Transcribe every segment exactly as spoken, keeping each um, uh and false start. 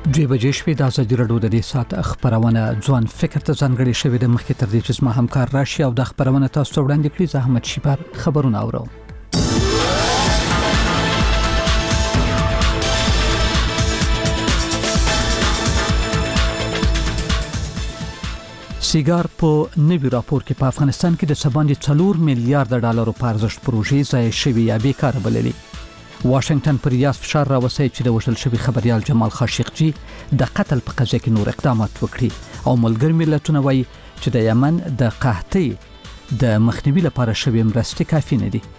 دوی بجې شپې د ازادي راډیو د دې ساعت خبرونه ځوان فکر ته ځانګړي شوې د مخکې تر دې چې زما همکار راشي او د خبرونه تاسو ته وړاندې کړي. زه احمد شیبر خبرونه اورم. سیګار په نوي راپور کې په افغانستان کې د سباندې څلور میلیارډ ډالرو په ارزښت پروژې ځای شوي یا بیکاره بللي. واشنگټن پر ریاض فشار راوسي چې د وژل شوي خبريال جمال خاشقجي د قتل په قضیه کې نور اقدامات وکړي او ملګری ملتونه وایي چې د یمن د قحطۍ د مخنیوي لپاره شوي مرستې کافي نه دي.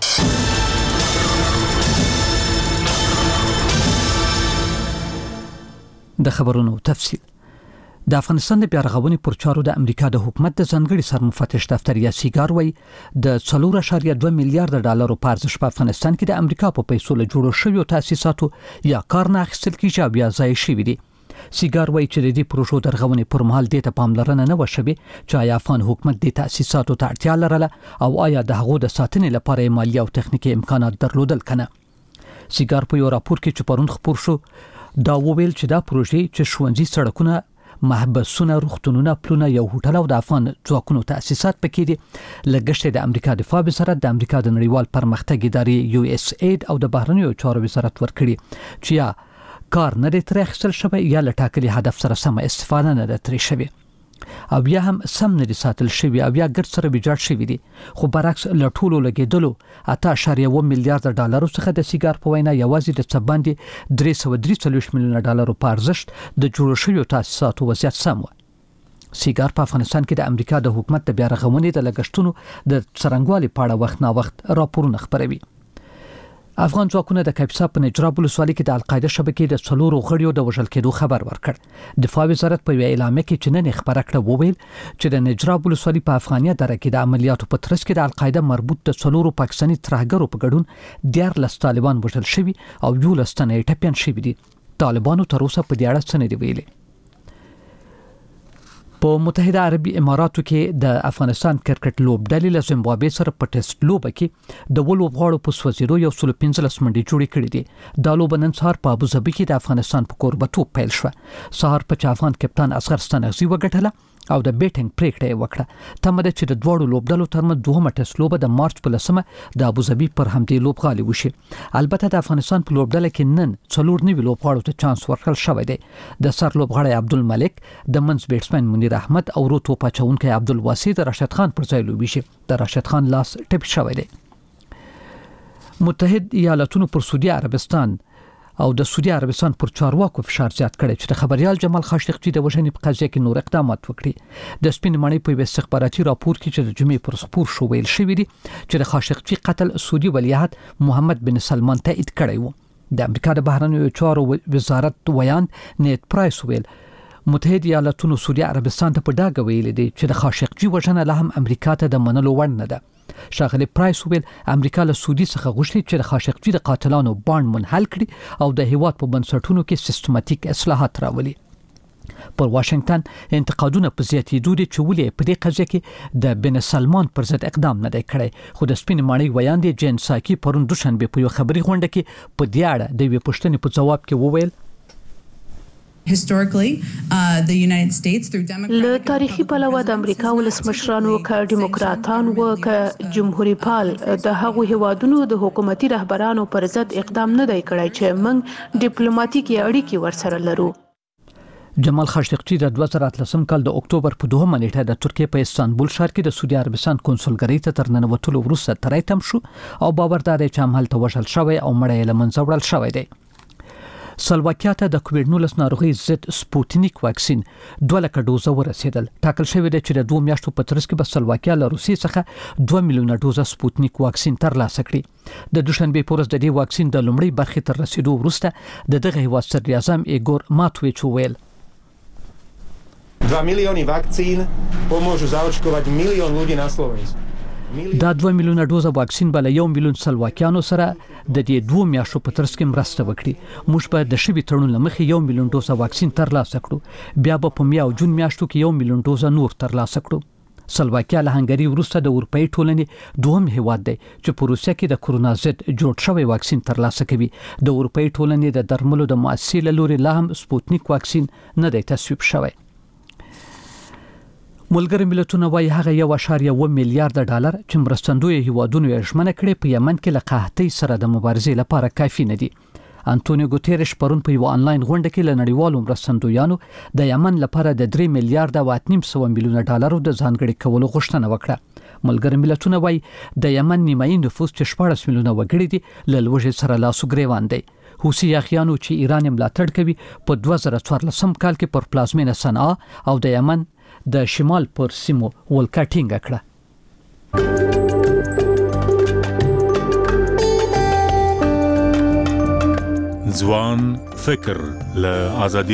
د خبرونو تفصیل. د افغانستان د بیارغونې پر چارو د امریکا د حکومت د ځانګړي سرمفتش دفتر یا سیګار وایي د څلور اعشاریه دوه میلیارډ ډالرو په ارزښت په افغانستان کې د امریکا په پیسو له جوړو شویو تاسیساتو یا کار نه اخیستل کیږي او بیا ځای شوي دي. سیګار وایي چې د دې پروژو د رغونې پر مهال د ته پاملرنه نه وشوي چې آیا افغان حکومت د تاسیساتو ته اړتیا لرله او آیا د هغو د ساتنې لپاره مالی او تخنیکی امکانات درلودل کنه. سیګار په یو راپور کې چې پرون خپور شو دا وویل چې دا پروژې چې ښوونځي، سړکونه، محبسونه، روغتونونه، پلونه، یو هوټل او د افغان ځواکونو تاسیسات پکې دي. لګښت د امریکا دفاع وزارت، د امریکا د نړیوال پرمختګ ادارې یو اس اید او د بهرنیو چارو وزارت ورکړي چې یا کار نه دی ترې اخیستل شوی یا له ټاکلي هدف سره سم استفاده نه ده ترې شوې او بیا هم سم نه دي ساتل شوی او بیا ګرد سره ویجاړ شوی دي. خو برعکس له ټولو لګیدلو اته اعشاریه اووه میلیارډ ډالرو څخه د سیګار په وینا یوازې د څه باندې درې سوه درې څلوېښت میلیونه ډالرو په ارزښت د جوړو شویو تاسیساتو وضعیت سم و. سیګار په افغانستان کې د امریکا د حکومت د بیا رغونې د لګښتونو د څرنګوالي په اړه وخت نا وخت راپورونه خپروي. افغان ځواکونه د کاپیسا په نجراب ولسوالۍ کې د القاعده شبکې د څلورو غړیو د وژل کېدو خبر ورکړ. دفاع وزارت په یو اعلامیه کې چې نن خبره کړه وویل چې د نجراب ولسوالۍ په افغانیه دره کې د عملیاتو په ترڅ کې د القاعده مربوط د څلورو پاکستاني ترهګرو په ګډون دیارلس طالبان وژل شوي او یولس تنه ټپیان شوي دي. طالبانو تر اوسه په دې اړه څه نه دی ویلي. په متحده عربي اماراتو کې د افغانستان کرکټ لوبډلې له زیمبابوې سره په ټیسټ لوبه کې د ولو غاړو په سوځیدو یو سل پنځلس منډې جوړې کړې دي. دا لوبه نن سهار په ابوظبي کې د افغانستان په کوربتوب پیل شوه. سهار په افغان کپتان اصغر ستانغزي وګټله او د بیټینګ پریکړه یې وکړه. تمه ده چې د دواړو لوبډلو ترمنځ دوهمه ټیسټ لوبه د مارچ په لسمه د ابوظبي پر همدې لوبغالي وشي. البته د افغانستان په لوبډله کې نن څلور نوي لوبغاړو ته چانس ورکړل شوی دی. د سر لوبغاړی عبدالملک، د منځ بیټسمن منیر احمد او رو توپ اچونکی عبدالواسي د راشد خان پر ځای لوبیږي. د راشد خان لاس ټپي شوی دی. متحد ایالاتونو پر سعودي عربستان او د سعودي عربستان پر چارواکو فشار زیات کړي چې د خبريال جمال خاشقجي د وژنې په قضیه کې نور اقدامات وکړي. د سپین مڼې په استخباراتي راپور کې چې د جمعې پر خپور شو ویل شوی دی چې د خاشقجي قتل سعودي ولیعهد محمد بن سلمان تایید کړی و. د امریکا د بهرنیو چارو وزارت ویان نیت پرایس ویل متحد ایالاتونو سعودي عربستان ته په ډاګه ویل دي چې د خاشقجي وژنه له هم امریکا ته د منلو وړ نه ده. ښاغلی پرایس ویل امریکا له سعودي څخه غوښتي چې د خاشقجي د قاتلانو باند منحل کړي او د هیواد په بنسټونو کې سیستماتیک اصلاحات راولي. پر واشنگټن انتقادونه په زیاتېدو دي چې ولې په دې قضیه کې د بن سلمان پر ضد اقدام نه دی کړی. خو د سپین ماڼۍ ویان دی جین ساکي پرون دوشنبه په یو خبري غونډه کې په دې اړه د یوې پوښتنې په جواب کې وویل Historically, uh, the United States through Democratic له تاریخي پلوه د امریکا ولسمشرانو که ډیموکراتان و که جمهوریت پال د هغو هیوادونو د حکومتي رهبرانو پر ضد اقدام نه دی کړی چې موږ ډیپلوماټیکي اړیکې ورسره لرو. جمال خاشقجي د دوه زره اتلسم کال د اکتوبر په دوهمه نیټه د ترکیې په استانبول ښار کې د سعودي عربستان کنسولګرۍ ته تر ننوتلو وروسته تری تم شو او باور دار چې همالته وژل شوی او مړی یې له منځه وړل شوی دی. سلواکیا ته د کووډ نولس ناروغي ضد سپوتنیک واکسین دوه لکه ډوزه ورسېدل. ټاکل شوی دی چې د دوه میاشتو په ترڅ کې به سلواکیا له روسیې څخه دوه میلیونه ډوزه سپوتنیک واکسین ترلاسه کړي. د دوشنبه په ورځ د دې واکسین د لومړۍ برخې تر رسیدو وروسته د دغه هیواد صدر اعظم ایګور ماتویچ ویل dva milióny vakcín pomôžu zaočkovať milión ľudí na Slovensku. دا دوه میلیونه ډوزه واکسین بل یو میلیون سلواکیانو سره د دې دوه میاشتو په ترڅ کې مرسته وکړي. موږ به د شوي تړون لمخې یو میلیون ډوزه واکسین ترلاسه کړو. بیا به په می او جون میاشتو کې یو میلیون ډوزه نور ترلاسه کړو. سلواکیا له هنګری وروسته د اروپאי ټولنې دوهم هیواد دی چې په روسیه کې د کورونا ضد جوړ شوی واکسین ترلاسه کوي. د اروپאי ټولنې د درملو د مؤسسې له لوري لا هم سپوتنیک واکسین نه دی تصویب شوی. ملګری ملتونه وايي هغه یو اشاریه اووه میلیارډ ډالر چې مرستندوی هیوادونو یې ژمنه کړې په یمن کې له قحطۍ سره د مبارزې لپاره کافي نه دي. انټونیو ګوتيريش پرون په یو انلاین غونډه کې له نړیوالو مرستندویانو د یمن لپاره د درې میلیارډ او اته نیم سوه میلیونه ډالرو د ځانګړي کولو غوښتنه وکړه. ملګری ملتونه وايي د یمن نیمایي نفوس چې شپاړس میلیونه وګړي دي له لوږې سره لاسو ګریوان دی. حوثي یاغیانو چې ایران ملاتړ کوي په دوه زره څوارلسم کال کې پر پلازمینه صنعا او د یمن د شمال پر سیمو ولکه ټینګه کړه. ځوان فکر له آزادي